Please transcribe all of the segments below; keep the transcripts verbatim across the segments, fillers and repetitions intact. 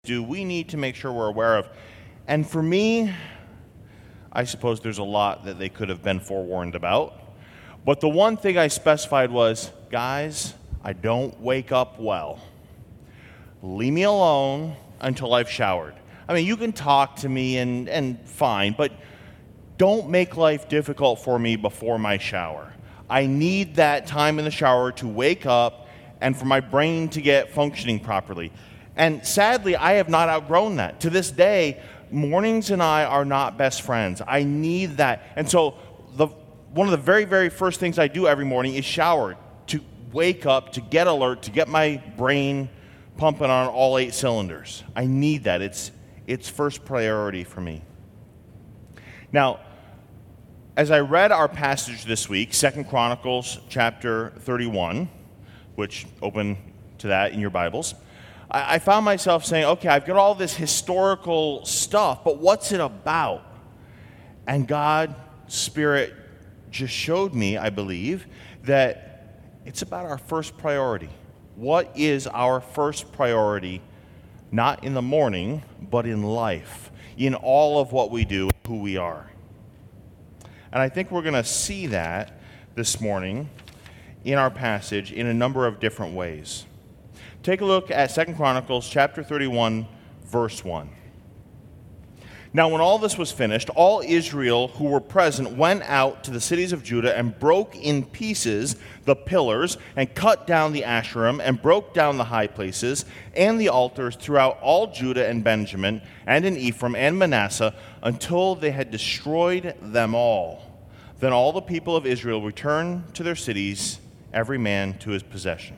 do we need to make sure we're aware of? And for me, I suppose there's a lot that they could have been forewarned about. But the one thing I specified was, guys, I don't wake up well. Leave me alone until I've showered. I mean, you can talk to me and, and fine, but don't make life difficult for me before my shower. I need that time in the shower to wake up and for my brain to get functioning properly. And sadly, I have not outgrown that. To this day, mornings and I are not best friends. I need that. And so the one of the very, very first things I do every morning is shower, to wake up, to get alert, to get my brain pumping on all eight cylinders. I need that. It's, it's first priority for me. Now, as I read our passage this week, Second Chronicles chapter thirty-one, which open to that in your Bibles, I found myself saying, okay, I've got all this historical stuff, but what's it about? And God's Spirit just showed me, I believe, that it's about our first priority. What is our first priority, not in the morning, but in life, in all of what we do, who we are? And I think we're going to see that this morning in our passage in a number of different ways. Take a look at Second Chronicles chapter thirty-one, verse one. Now when all this was finished, all Israel who were present went out to the cities of Judah and broke in pieces the pillars and cut down the Asherim and broke down the high places and the altars throughout all Judah and Benjamin and in Ephraim and Manasseh until they had destroyed them all. Then all the people of Israel returned to their cities, every man to his possession.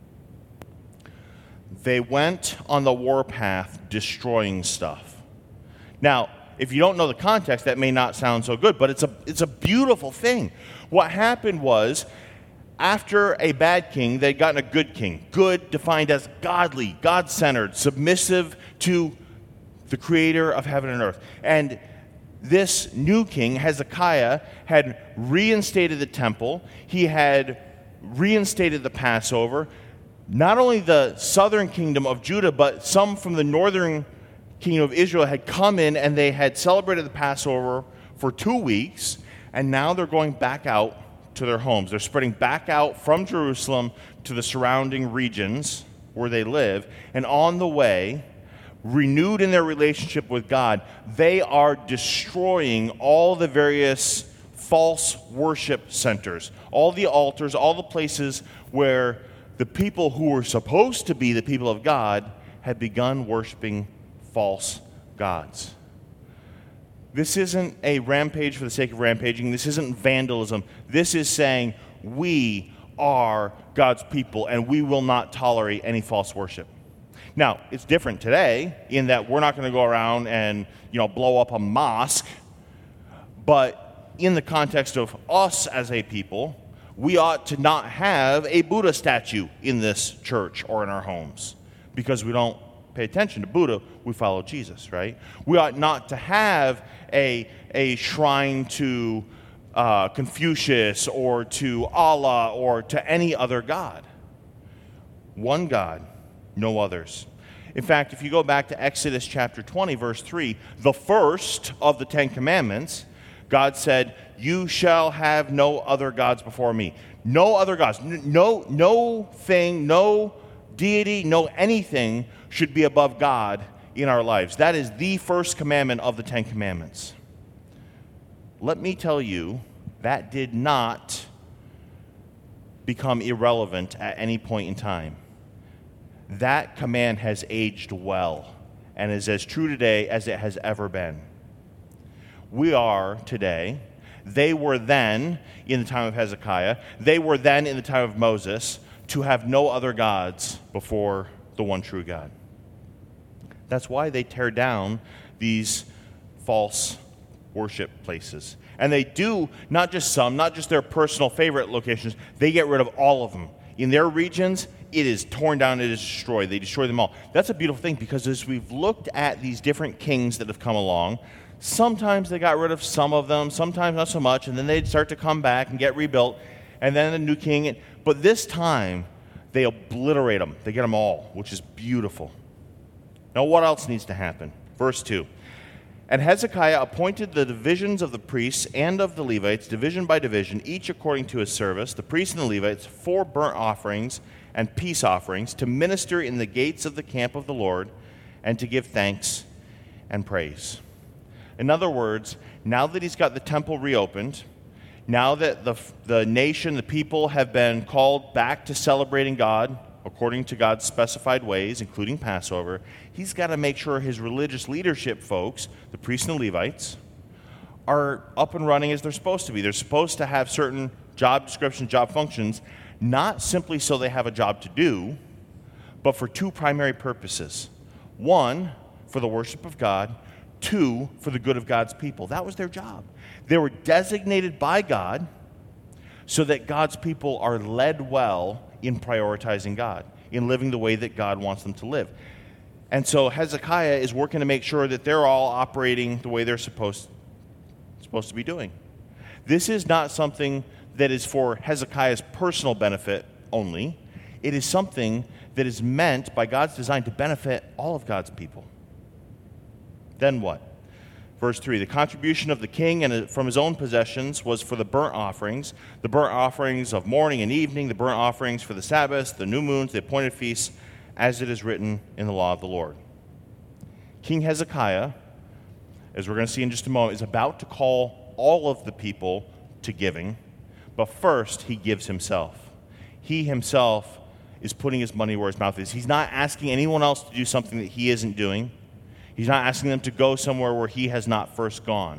They went on the warpath destroying stuff. Now, if you don't know the context, that may not sound so good, but it's a it's a beautiful thing. What happened was, after a bad king, they'd gotten a good king. Good defined as godly, God-centered, submissive to the creator of heaven and earth. And this new king, Hezekiah, had reinstated the temple. He had reinstated the Passover. Not only the southern kingdom of Judah, but some from the northern kingdom of Israel had come in and they had celebrated the Passover for two weeks, and now they're going back out to their homes. They're spreading back out from Jerusalem to the surrounding regions where they live, and on the way, renewed in their relationship with God, they are destroying all the various false worship centers, all the altars, all the places where the people who were supposed to be the people of God had begun worshiping false gods. This isn't a rampage for the sake of rampaging. This isn't vandalism. This is saying we are God's people and we will not tolerate any false worship. Now, it's different today in that we're not going to go around and, you know, blow up a mosque, but in the context of us as a people, we ought to not have a Buddha statue in this church or in our homes because we don't pay attention to Buddha, we follow Jesus, right? We ought not to have a, a shrine to uh, Confucius or to Allah or to any other god. One God, no others. In fact, if you go back to Exodus chapter twenty, verse three, the first of the Ten Commandments, God said, you shall have no other gods before me. No other gods. No, no thing, no deity, no anything should be above God in our lives. That is the first commandment of the Ten Commandments. Let me tell you, that did not become irrelevant at any point in time. That command has aged well and is as true today as it has ever been. We are today, they were then in the time of Hezekiah, they were then in the time of Moses, to have no other gods before the one true God. That's why they tear down these false worship places. And they do not just some, not just their personal favorite locations, they get rid of all of them. In their regions, it is torn down, it is destroyed. They destroy them all. That's a beautiful thing because as we've looked at these different kings that have come along, sometimes they got rid of some of them, sometimes not so much, and then they'd start to come back and get rebuilt, and then a new king. But this time, they obliterate them. They get them all, which is beautiful. Now, what else needs to happen? Verse two. And Hezekiah appointed the divisions of the priests and of the Levites, division by division, each according to his service, the priests and the Levites, for burnt offerings and peace offerings, to minister in the gates of the camp of the Lord, and to give thanks and praise. In other words, now that he's got the temple reopened, now that the, the nation, the people have been called back to celebrating God according to God's specified ways, including Passover, he's got to make sure his religious leadership folks, the priests and the Levites, are up and running as they're supposed to be. They're supposed to have certain job descriptions, job functions, not simply so they have a job to do, but for two primary purposes. One, for the worship of God. Two, for the good of God's people. That was their job. They were designated by God so that God's people are led well in prioritizing God, in living the way that God wants them to live. And so Hezekiah is working to make sure that they're all operating the way they're supposed, supposed to be doing. This is not something that is for Hezekiah's personal benefit only. It is something that is meant by God's design to benefit all of God's people. Then what? Verse three, the contribution of the king and from his own possessions was for the burnt offerings, the burnt offerings of morning and evening, the burnt offerings for the Sabbaths, the new moons, the appointed feasts, as it is written in the law of the Lord. King Hezekiah, as we're going to see in just a moment, is about to call all of the people to giving, but first he gives himself. He himself is putting his money where his mouth is. He's not asking anyone else to do something that he isn't doing. He's not asking them to go somewhere where he has not first gone.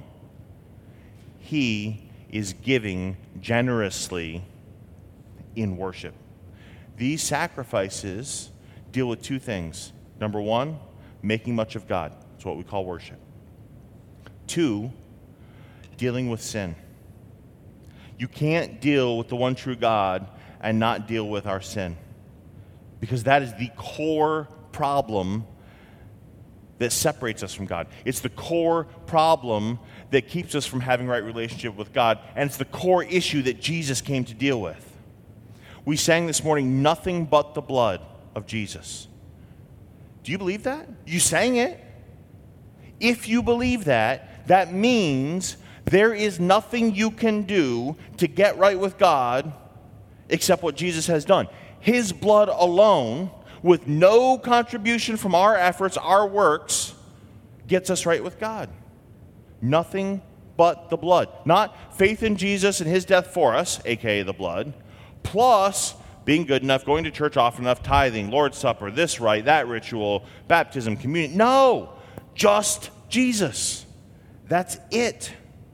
He is giving generously in worship. These sacrifices deal with two things. Number one, making much of God. That's what we call worship. Two, dealing with sin. You can't deal with the one true God and not deal with our sin, because that is the core problem that separates us from God. It's the core problem that keeps us from having right relationship with God, and it's the core issue that Jesus came to deal with. We sang this morning, nothing but the blood of Jesus. Do you believe that? You sang it. If you believe that, that means there is nothing you can do to get right with God except what Jesus has done. His blood alone, with no contribution from our efforts, our works, gets us right with God. Nothing but the blood. Not faith in Jesus and his death for us, aka the blood, plus being good enough, going to church often enough, tithing, Lord's Supper, this rite, that ritual, baptism, communion. No, just Jesus. That's it.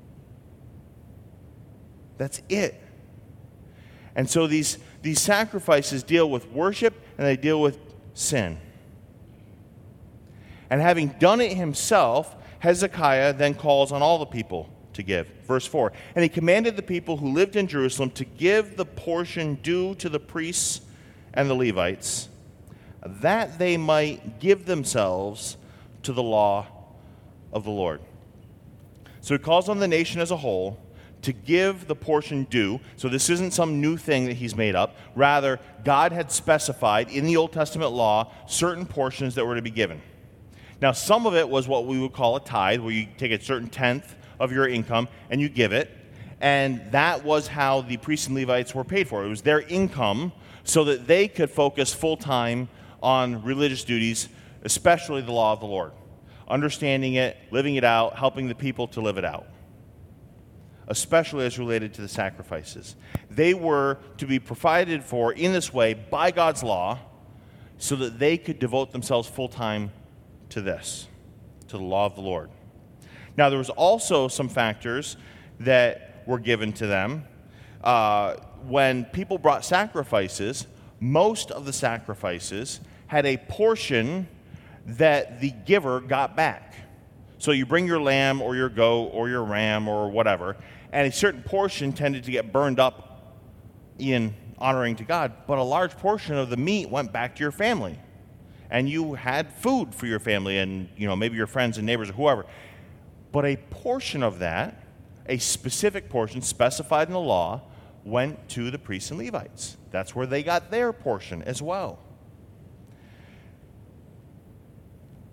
That's it. And so these, these sacrifices deal with worship and they deal with sin. And having done it himself, Hezekiah then calls on all the people to give. Verse four, and he commanded the people who lived in Jerusalem to give the portion due to the priests and the Levites, that they might give themselves to the law of the Lord. So he calls on the nation as a whole to give the portion due. So this isn't some new thing that he's made up. Rather, God had specified in the Old Testament law certain portions that were to be given. Now, some of it was what we would call a tithe, where you take a certain tenth of your income and you give it. And that was how the priests and Levites were paid for. It was their income so that they could focus full-time on religious duties, especially the law of the Lord. Understanding it, living it out, helping the people to live it out, especially as related to the sacrifices. They were to be provided for in this way by God's law so that they could devote themselves full-time to this, to the law of the Lord. Now, there was also some factors that were given to them. Uh, when people brought sacrifices, most of the sacrifices had a portion that the giver got back. So you bring your lamb or your goat or your ram or whatever, and a certain portion tended to get burned up in honoring to God, but a large portion of the meat went back to your family. And you had food for your family and, you know, maybe your friends and neighbors or whoever. But a portion of that, a specific portion specified in the law, went to the priests and Levites. That's where they got their portion as well.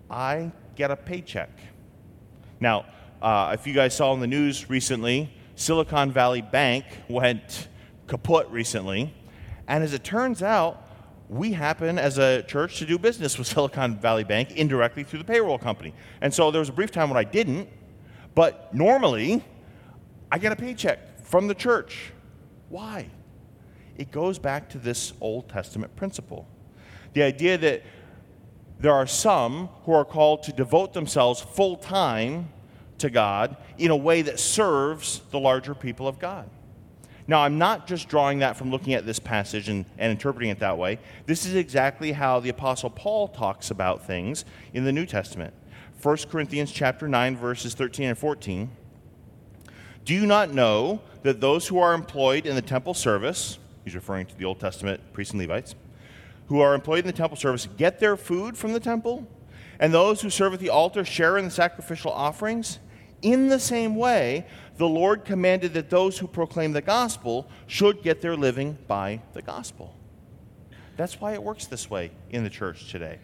I get a paycheck. Now, uh, if you guys saw in the news recently, Silicon Valley Bank went kaput recently. And as it turns out, we happen as a church to do business with Silicon Valley Bank indirectly through the payroll company. And so there was a brief time when I didn't, but normally I get a paycheck from the church. Why? It goes back to this Old Testament principle. The idea that there are some who are called to devote themselves full time to God in a way that serves the larger people of God. Now, I'm not just drawing that from looking at this passage and, and interpreting it that way. This is exactly how the Apostle Paul talks about things in the New Testament. First Corinthians chapter nine, verses thirteen and fourteen. Do you not know that those who are employed in the temple service, he's referring to the Old Testament priests and Levites, who are employed in the temple service get their food from the temple, and those who serve at the altar share in the sacrificial offerings? In the same way, the Lord commanded that those who proclaim the gospel should get their living by the gospel. That's why it works this way in the church today.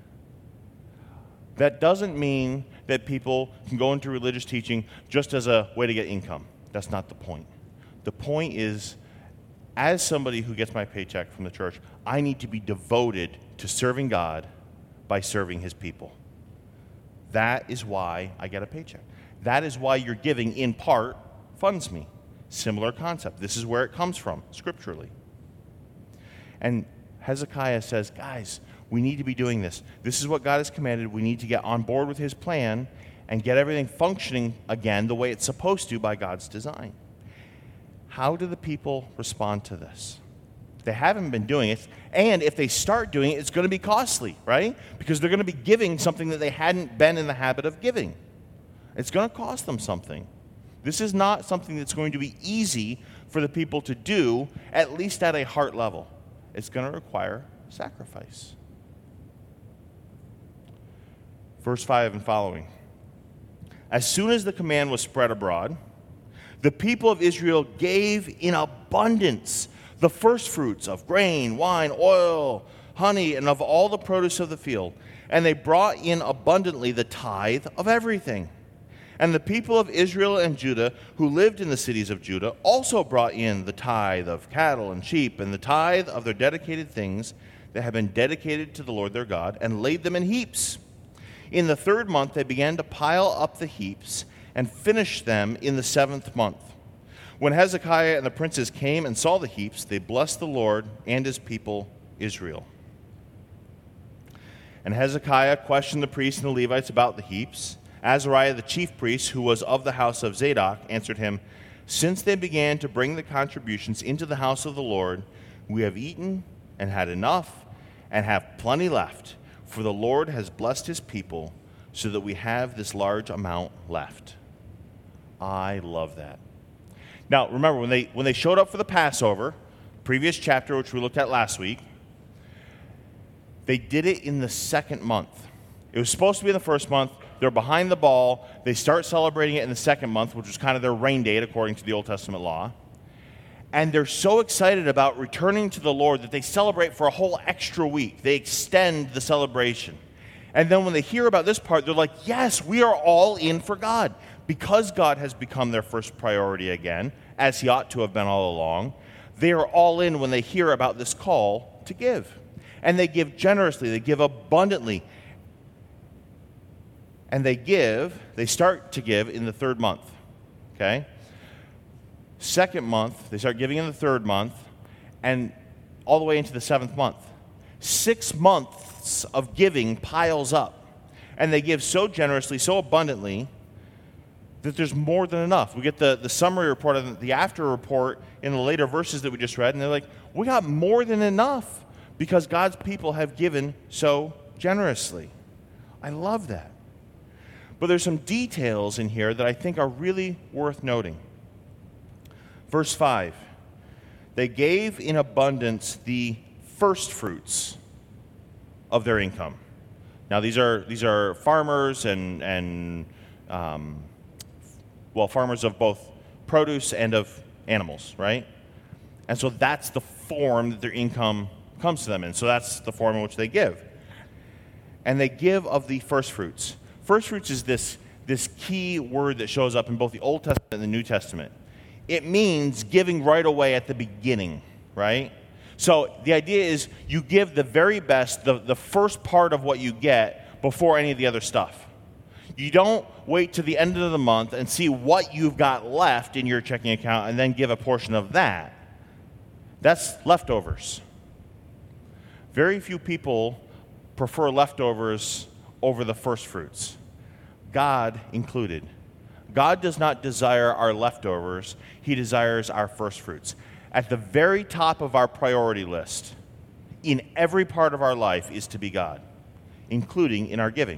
That doesn't mean that people can go into religious teaching just as a way to get income. That's not the point. The point is, as somebody who gets my paycheck from the church, I need to be devoted to serving God by serving his people. That is why I get a paycheck. That is why your giving, in part, funds me. Similar concept. This is where it comes from, scripturally. And Hezekiah says, guys, we need to be doing this. This is what God has commanded. We need to get on board with his plan and get everything functioning again the way it's supposed to by God's design. How do the people respond to this? They haven't been doing it, and if they start doing it, it's going to be costly, right? Because they're going to be giving something that they hadn't been in the habit of giving. It's going to cost them something. This is not something that's going to be easy for the people to do, at least at a heart level. It's going to require sacrifice. Verse five and following. As soon as the command was spread abroad, the people of Israel gave in abundance the first fruits of grain, wine, oil, honey, and of all the produce of the field. And they brought in abundantly the tithe of everything. And the people of Israel and Judah, who lived in the cities of Judah, also brought in the tithe of cattle and sheep, and the tithe of their dedicated things that had been dedicated to the Lord their God, and laid them in heaps. In the third month they began to pile up the heaps, and finished them in the seventh month. When Hezekiah and the princes came and saw the heaps, they blessed the Lord and his people Israel. And Hezekiah questioned the priests and the Levites about the heaps. Azariah, the chief priest, who was of the house of Zadok, answered him, Since they began to bring the contributions into the house of the Lord, we have eaten and had enough and have plenty left, for the Lord has blessed his people so that we have this large amount left. I love that. Now, remember, when they when they showed up for the Passover, previous chapter, which we looked at last week, they did it in the second month. It was supposed to be in the first month. They're behind the ball. They start celebrating it in the second month, which was kind of their rain date according to the Old Testament law. And they're so excited about returning to the Lord that they celebrate for a whole extra week. They extend the celebration. And then when they hear about this part, they're like, yes, we are all in for God. Because God has become their first priority again, as he ought to have been all along, they are all in when they hear about this call to give. And they give generously. They give abundantly. And they give, they start to give in the third month, okay? Second month, they start giving in the third month, and all the way into the seventh month. Six months of giving piles up. And they give so generously, so abundantly, that there's more than enough. We get the, the summary report and the after report in the later verses that we just read, and they're like, we got more than enough because God's people have given so generously. I love that. But there's some details in here that I think are really worth noting. Verse five, they gave in abundance the first fruits of their income. Now these are these are farmers and and um, well farmers of both produce and of animals, right? And so that's the form that their income comes to them in. So that's the form in which they give. and they give of the first fruits. First fruits is this, this key word that shows up in both the Old Testament and the New Testament. It means giving right away at the beginning, right? So the idea is you give the very best, the, the first part of what you get before any of the other stuff. You don't wait to the end of the month and see what you've got left in your checking account and then give a portion of that. That's leftovers. Very few people prefer leftovers over the first fruits, God included. God does not desire our leftovers. He desires our first fruits. At the very top of our priority list, in every part of our life, is to be God, including in our giving.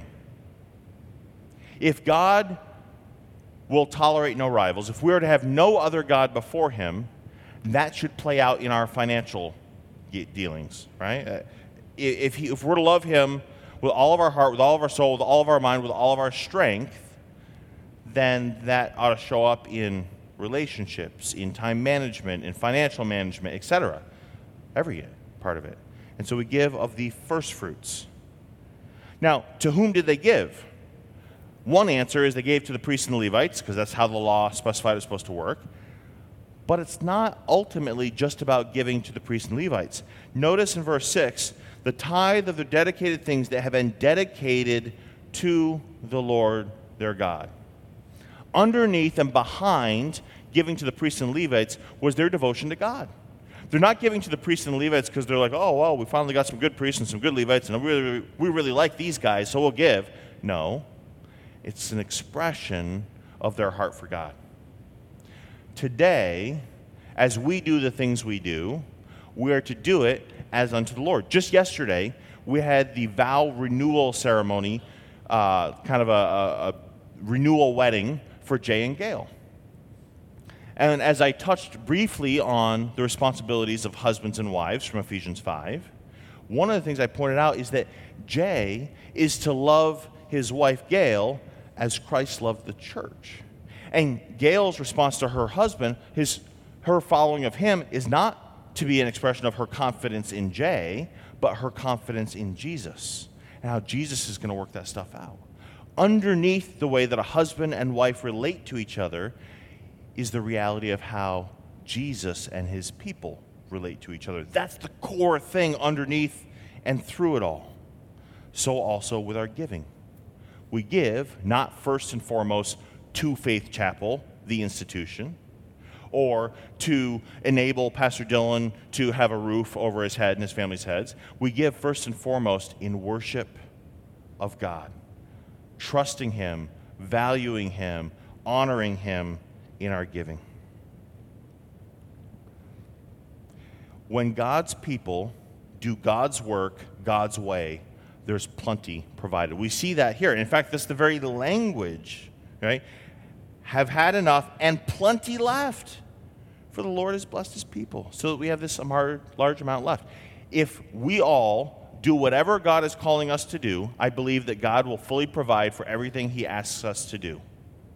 If God will tolerate no rivals, if we are to have no other God before him, that should play out in our financial dealings, right? If, he, if we're to love him with all of our heart, with all of our soul, with all of our mind, with all of our strength, then that ought to show up in relationships, in time management, in financial management, et cetera. Every part of it. And so we give of the first fruits. Now, to whom did they give? One answer is they gave to the priests and the Levites, because that's how the law specified it was supposed to work. But it's not ultimately just about giving to the priests and Levites. Notice in verse six, the tithe of the dedicated things that have been dedicated to the Lord their God. Underneath and behind giving to the priests and Levites was their devotion to God. They're not giving to the priests and Levites because they're like, oh, well, we finally got some good priests and some good Levites, and we really, we really like these guys, so we'll give. No, it's an expression of their heart for God. Today, as we do the things we do, we are to do it as unto the Lord. Just yesterday, we had the vow renewal ceremony, uh, kind of a, a, a renewal wedding for Jay and Gail. And as I touched briefly on the responsibilities of husbands and wives from Ephesians five, one of the things I pointed out is that Jay is to love his wife Gail as Christ loved the church. And Gail's response to her husband, his, her following of him, is not to be an expression of her confidence in Jay, but her confidence in Jesus and how Jesus is going to work that stuff out. Underneath the way that a husband and wife relate to each other is the reality of how Jesus and his people relate to each other. That's the core thing underneath and through it all. So also with our giving. We give not first and foremost to Faith Chapel, the institution, or to enable Pastor Dylan to have a roof over his head and his family's heads. We give first and foremost in worship of God, trusting him, valuing him, honoring him in our giving. When God's people do God's work God's way, there's plenty provided. We see that here. In fact, that's the very language, right? Have had enough and plenty left, for the Lord has blessed his people, so that we have this large amount left. If we all do whatever God is calling us to do, I believe that God will fully provide for everything he asks us to do.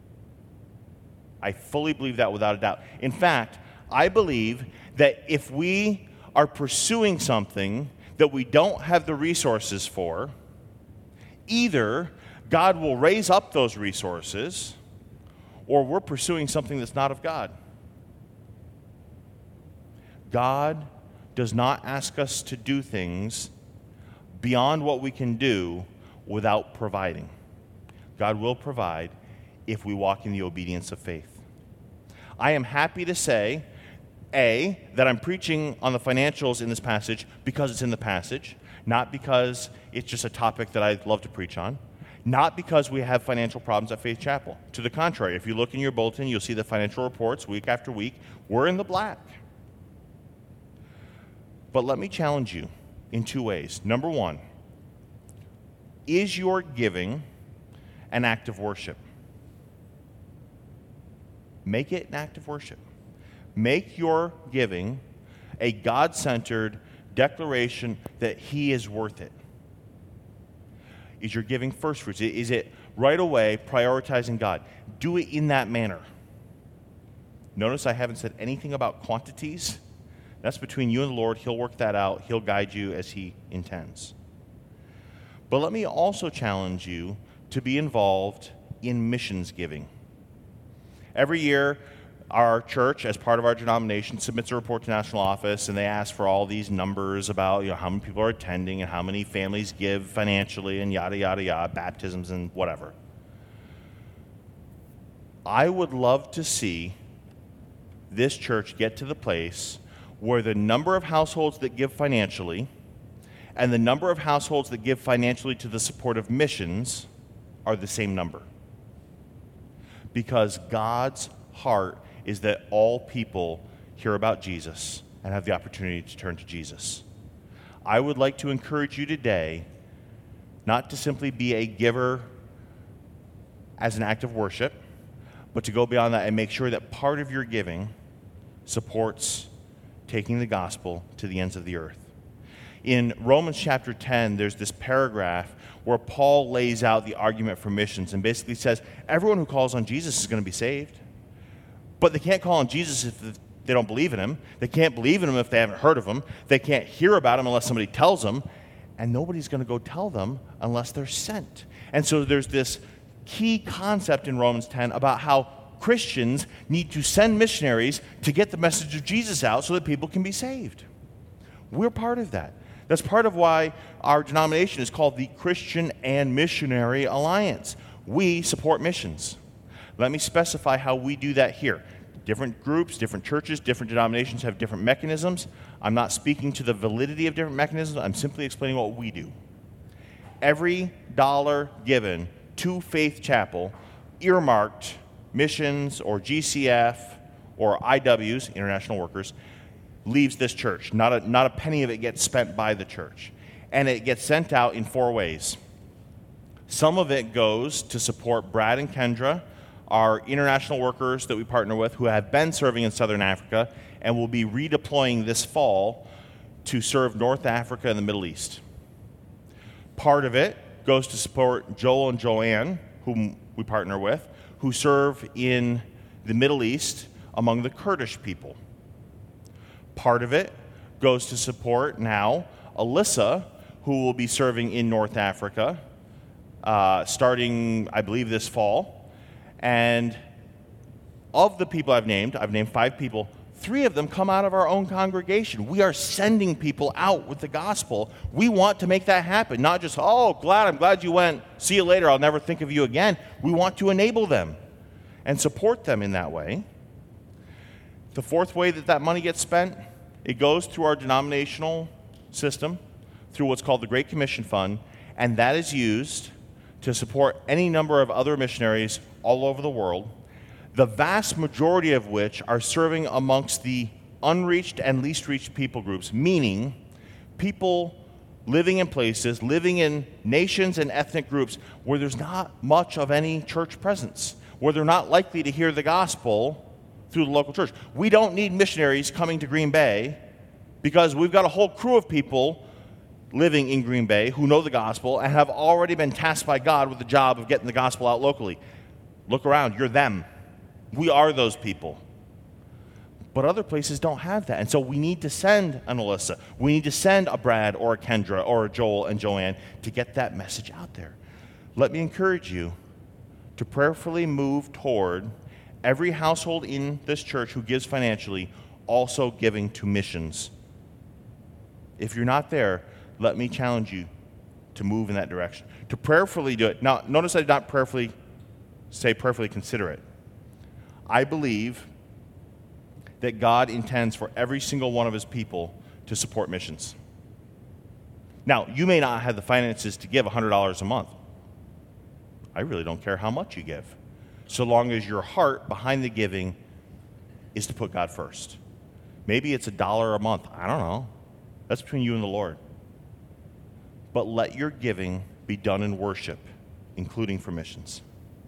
I fully believe that without a doubt. In fact, I believe that if we are pursuing something that we don't have the resources for, either God will raise up those resources, or we're pursuing something that's not of God. God does not ask us to do things beyond what we can do without providing. God will provide if we walk in the obedience of faith. I am happy to say, A, that I'm preaching on the financials in this passage because it's in the passage, not because it's just a topic that I love to preach on, not because we have financial problems at Faith Chapel. To the contrary, if you look in your bulletin, you'll see the financial reports week after week. We're in the black. But let me challenge you in two ways. Number one, is your giving an act of worship? Make it an act of worship. Make your giving a God-centered declaration that he is worth it. Is your giving first fruits? Is it right away prioritizing God? Do it in that manner. Notice I haven't said anything about quantities. That's between you and the Lord. He'll work that out. He'll guide you as he intends. But let me also challenge you to be involved in missions giving. Every year, our church, as part of our denomination, submits a report to national office, and they ask for all these numbers about, you know, how many people are attending and how many families give financially and yada, yada, yada, baptisms and whatever. I would love to see this church get to the place where the number of households that give financially and the number of households that give financially to the support of missions are the same number. Because God's heart is that all people hear about Jesus and have the opportunity to turn to Jesus. I would like to encourage you today not to simply be a giver as an act of worship, but to go beyond that and make sure that part of your giving supports taking the gospel to the ends of the earth. In Romans chapter ten, there's this paragraph where Paul lays out the argument for missions and basically says everyone who calls on Jesus is going to be saved. But they can't call on Jesus if they don't believe in him. They can't believe in him if they haven't heard of him. They can't hear about him unless somebody tells them. And nobody's going to go tell them unless they're sent. And so there's this key concept in Romans ten about how Christians need to send missionaries to get the message of Jesus out so that people can be saved. We're part of that. That's part of why our denomination is called the Christian and Missionary Alliance. We support missions. Let me specify how we do that here. Different groups, different churches, different denominations have different mechanisms. I'm not speaking to the validity of different mechanisms. I'm simply explaining what we do. Every dollar given to Faith Chapel, earmarked missions or G C F or I Ws, International Workers, leaves this church. Not a, not a penny of it gets spent by the church. And it gets sent out in four ways. Some of it goes to support Brad and Kendra, our international workers that we partner with who have been serving in Southern Africa and will be redeploying this fall to serve North Africa and the Middle East. Part of it goes to support Joel and Joanne, whom we partner with, who serve in the Middle East among the Kurdish people. Part of it goes to support now Alyssa, who will be serving in North Africa, uh, starting, I believe, this fall. And of the people I've named, I've named five people, three of them come out of our own congregation. We are sending people out with the gospel. We want to make that happen, not just, oh, glad, I'm glad you went. See you later. I'll never think of you again. We want to enable them and support them in that way. The fourth way that that money gets spent, it goes through our denominational system, through what's called the Great Commission Fund, and that is used to support any number of other missionaries all over the world, the vast majority of which are serving amongst the unreached and least reached people groups, meaning people living in places, living in nations and ethnic groups where there's not much of any church presence, where they're not likely to hear the gospel through the local church. We don't need missionaries coming to Green Bay because we've got a whole crew of people living in Green Bay who know the gospel and have already been tasked by God with the job of getting the gospel out locally. Look around, you're them. We are those people. But other places don't have that. And so we need to send an Alyssa. We need to send a Brad or a Kendra or a Joel and Joanne to get that message out there. Let me encourage you to prayerfully move toward every household in this church who gives financially also giving to missions. If you're not there, let me challenge you to move in that direction, to prayerfully do it. Now, notice I did not prayerfully say prayerfully consider it. I believe that God intends for every single one of his people to support missions. Now, you may not have the finances to give one hundred dollars a month. I really don't care how much you give, so long as your heart behind the giving is to put God first. Maybe it's a dollar a month. I don't know. That's between you and the Lord. But let your giving be done in worship, including for missions.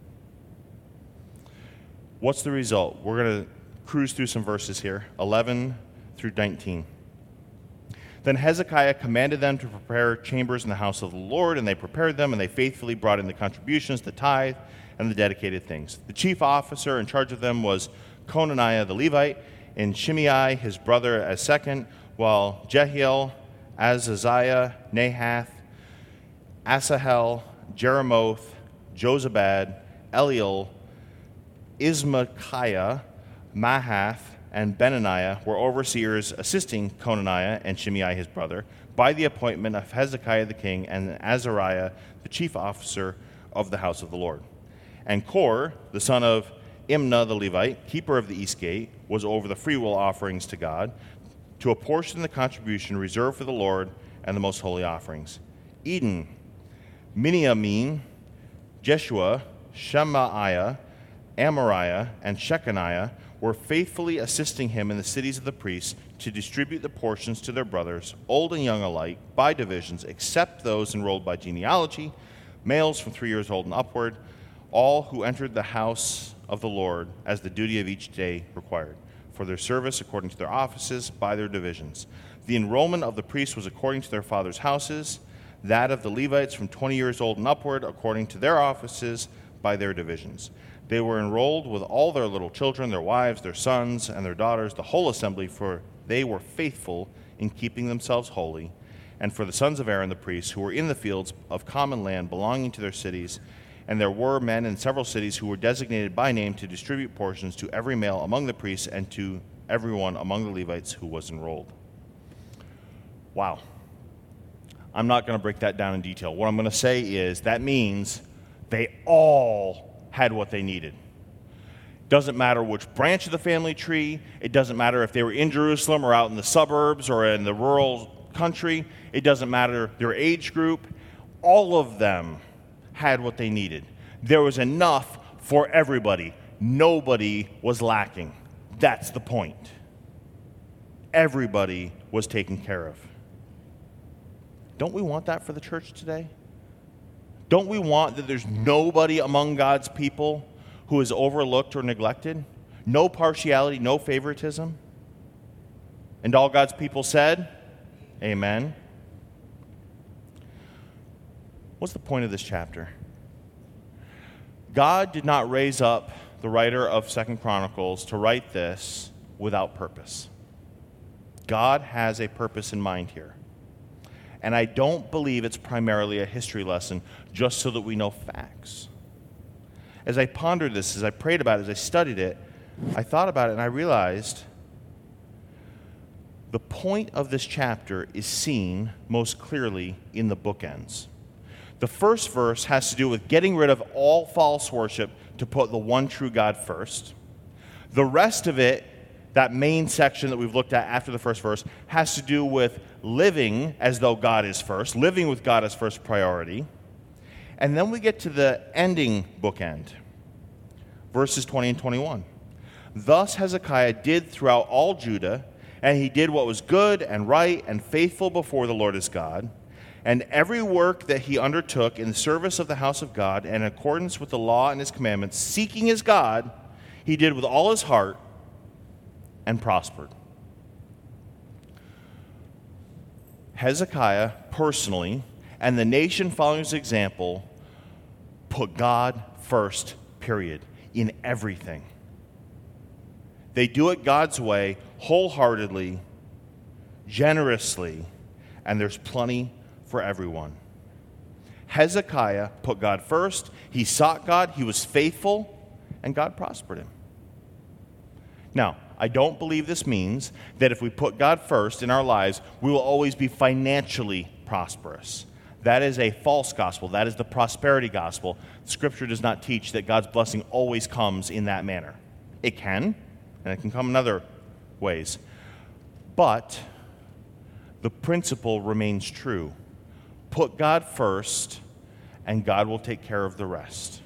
What's the result? We're going to cruise through some verses here, eleven through nineteen. Then Hezekiah commanded them to prepare chambers in the house of the Lord, and they prepared them, and they faithfully brought in the contributions, the tithe, and the dedicated things. The chief officer in charge of them was Conaniah the Levite, and Shimei his brother as second, while Jehiel, Azaziah, Nahath, Asahel, Jeremoth, Jozabad, Eliel, Ismachiah, Mahath, and Benaniah were overseers assisting Conaniah and Shimei his brother by the appointment of Hezekiah the king and Azariah the chief officer of the house of the Lord. And Kor, the son of Imnah the Levite, keeper of the east gate, was over the freewill offerings to God, to apportion the contribution reserved for the Lord and the most holy offerings. Eden, Miniamin, Jeshua, Shemaiah, Amariah, and Shechaniah were faithfully assisting him in the cities of the priests to distribute the portions to their brothers, old and young alike, by divisions, except those enrolled by genealogy, males from three years old and upward, all who entered the house of the Lord as the duty of each day required, for their service according to their offices by their divisions. The enrollment of the priests was according to their fathers' houses, that of the Levites from twenty years old and upward according to their offices by their divisions. They were enrolled with all their little children, their wives, their sons, and their daughters, the whole assembly, for they were faithful in keeping themselves holy. And for the sons of Aaron the priests, who were in the fields of common land belonging to their cities, and there were men in several cities who were designated by name to distribute portions to every male among the priests and to everyone among the Levites who was enrolled. Wow. I'm not going to break that down in detail. What I'm going to say is that means they all had what they needed. Doesn't matter which branch of the family tree. It doesn't matter if they were in Jerusalem or out in the suburbs or in the rural country. It doesn't matter their age group. All of them had what they needed. There was enough for everybody. Nobody was lacking. That's the point. Everybody was taken care of. Don't we want that for the church today? Don't we want that there's nobody among God's people who is overlooked or neglected? No partiality, no favoritism? And all God's people said, amen. What's the point of this chapter? God did not raise up the writer of Second Chronicles to write this without purpose. God has a purpose in mind here. And I don't believe it's primarily a history lesson just so that we know facts. As I pondered this, as I prayed about it, as I studied it, I thought about it and I realized the point of this chapter is seen most clearly in the bookends. The first verse has to do with getting rid of all false worship to put the one true God first. The rest of it, that main section that we've looked at after the first verse, has to do with living as though God is first, living with God as first priority. And then we get to the ending bookend, verses twenty and twenty-one. Thus Hezekiah did throughout all Judah, and he did what was good and right and faithful before the Lord his God. And every work that he undertook in the service of the house of God, and in accordance with the law and his commandments, seeking his God, he did with all his heart and prospered. Hezekiah personally, and the nation following his example, put God first, period, in everything. They do it God's way, wholeheartedly, generously, and there's plenty for everyone. Hezekiah put God first, he sought God, he was faithful, and God prospered him. Now, I don't believe this means that if we put God first in our lives, we will always be financially prosperous. That is a false gospel. That is the prosperity gospel. Scripture does not teach that God's blessing always comes in that manner. It can, and it can come in other ways. But the principle remains true. Put God first, and God will take care of the rest.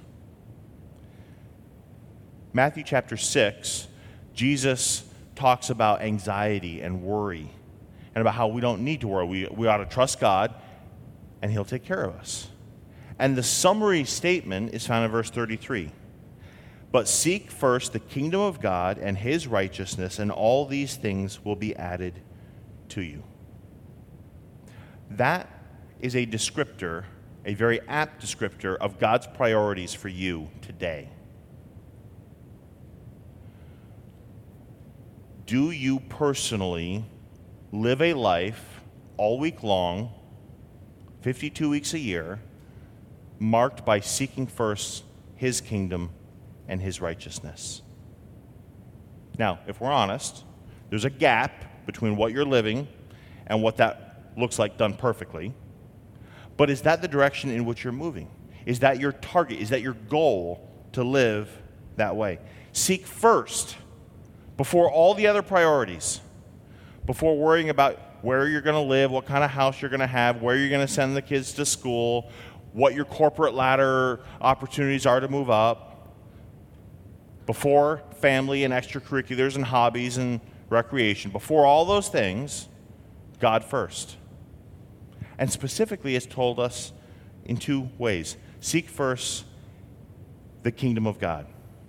Matthew chapter six, Jesus talks about anxiety and worry and about how we don't need to worry. We, we ought to trust God, and he'll take care of us. And the summary statement is found in verse thirty-three. But seek first the kingdom of God and his righteousness, and all these things will be added to you. That is a descriptor, a very apt descriptor of God's priorities for you today. Do you personally live a life all week long, fifty-two weeks a year, marked by seeking first his kingdom and his righteousness. Now, if we're honest, there's a gap between what you're living and what that looks like done perfectly. But is that the direction in which you're moving? Is that your target? Is that your goal to live that way? Seek first, before all the other priorities, before worrying about where you're going to live, what kind of house you're going to have, where you're going to send the kids to school, what your corporate ladder opportunities are to move up, before family and extracurriculars and hobbies and recreation, before all those things, God first. And specifically, it's told us in two ways. Seek first the kingdom of God.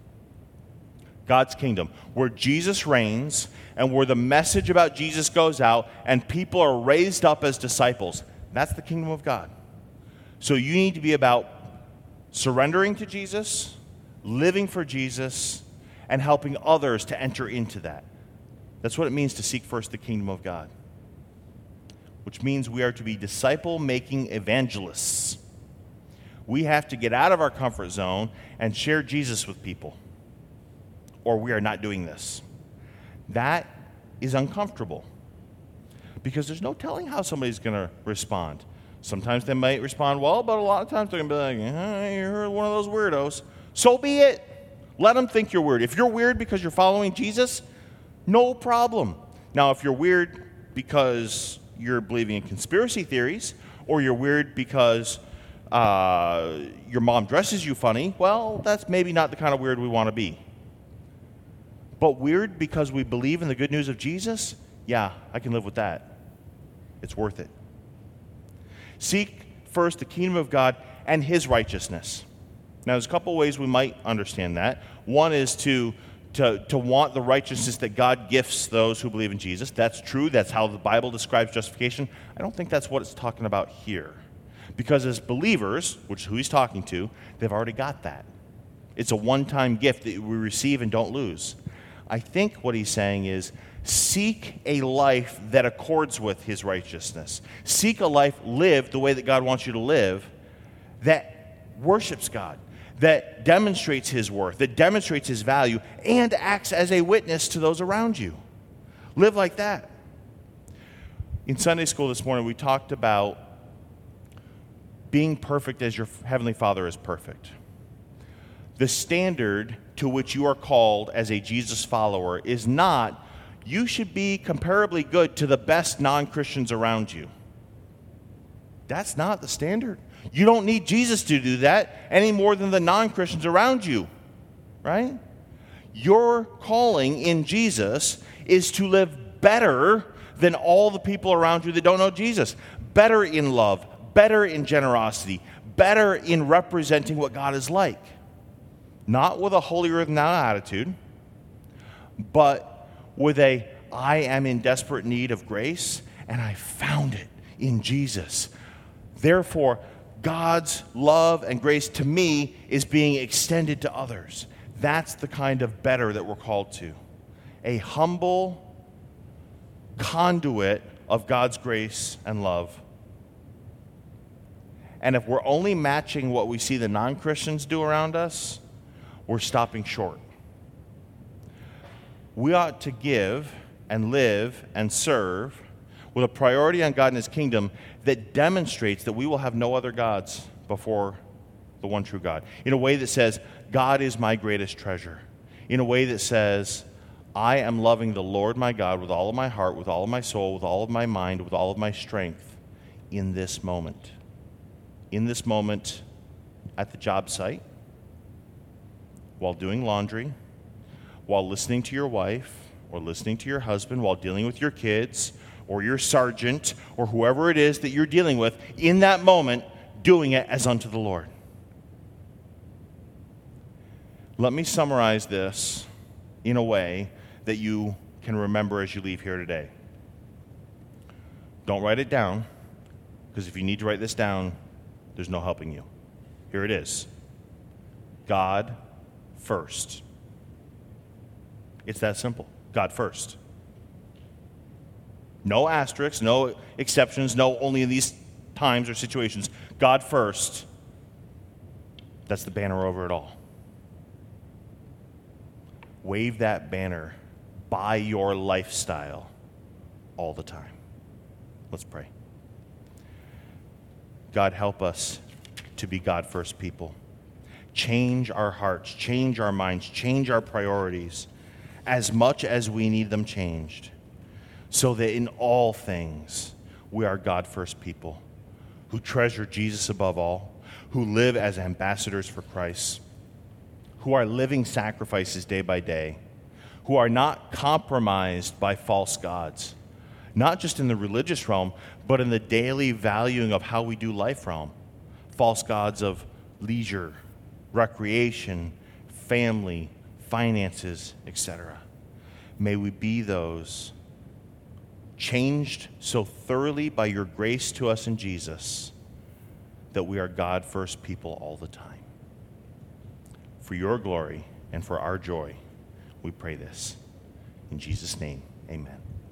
God's kingdom, where Jesus reigns and where the message about Jesus goes out and people are raised up as disciples. That's the kingdom of God. So you need to be about surrendering to Jesus, living for Jesus, and helping others to enter into that. That's what it means to seek first the kingdom of God, which means we are to be disciple-making evangelists. We have to get out of our comfort zone and share Jesus with people, or we are not doing this. That is uncomfortable because there's no telling how somebody's going to respond. Sometimes they might respond well, but a lot of times they're going to be like, eh, you're one of those weirdos. So be it. Let them think you're weird. If you're weird because you're following Jesus, no problem. Now, if you're weird because you're believing in conspiracy theories, or you're weird because uh, your mom dresses you funny, well, that's maybe not the kind of weird we want to be. But weird because we believe in the good news of Jesus, yeah, I can live with that. It's worth it. Seek first the kingdom of God and his righteousness. Now, there's a couple ways we might understand that. One is to, to, to want the righteousness that God gifts those who believe in Jesus. That's true. That's how the Bible describes justification. I don't think that's what it's talking about here. Because as believers, which is who he's talking to, they've already got that. It's a one-time gift that we receive and don't lose. I think what he's saying is, seek a life that accords with his righteousness. Seek a life lived the way that God wants you to live, that worships God, that demonstrates his worth, that demonstrates his value, and acts as a witness to those around you. Live like that. In Sunday school this morning, we talked about being perfect as your heavenly Father is perfect. The standard to which you are called as a Jesus follower is not, you should be comparably good to the best non-Christians around you. That's not the standard. You don't need Jesus to do that any more than the non-Christians around you, right? Your calling in Jesus is to live better than all the people around you that don't know Jesus. Better in love, better in generosity, better in representing what God is like. Not with a holier-than-thou attitude, but with a, I am in desperate need of grace, and I found it in Jesus. Therefore, God's love and grace to me is being extended to others. That's the kind of better that we're called to. A humble conduit of God's grace and love. And if we're only matching what we see the non-Christians do around us, we're stopping short. We ought to give and live and serve with a priority on God and his kingdom that demonstrates that we will have no other gods before the one true God. In a way that says, God is my greatest treasure. In a way that says, I am loving the Lord my God with all of my heart, with all of my soul, with all of my mind, with all of my strength in this moment. In this moment at the job site, while doing laundry, while listening to your wife, or listening to your husband, while dealing with your kids, or your sergeant, or whoever it is that you're dealing with, in that moment, doing it as unto the Lord. Let me summarize this in a way that you can remember as you leave here today. Don't write it down, because if you need to write this down, there's no helping you. Here it is. God first. It's that simple. God first. No asterisks, no exceptions, no only in these times or situations. God first. That's the banner over it all. Wave that banner by your lifestyle all the time. Let's pray. God, help us to be God-first people. Change our hearts, change our minds, change our priorities as much as we need them changed, so that in all things we are God-first people who treasure Jesus above all, who live as ambassadors for Christ, who are living sacrifices day by day, who are not compromised by false gods, not just in the religious realm, but in the daily valuing of how we do life realm. False gods of leisure, recreation, family, finances, et cetera. May we be those changed so thoroughly by your grace to us in Jesus that we are God-first people all the time. For your glory and for our joy, we pray this. In Jesus' name, amen.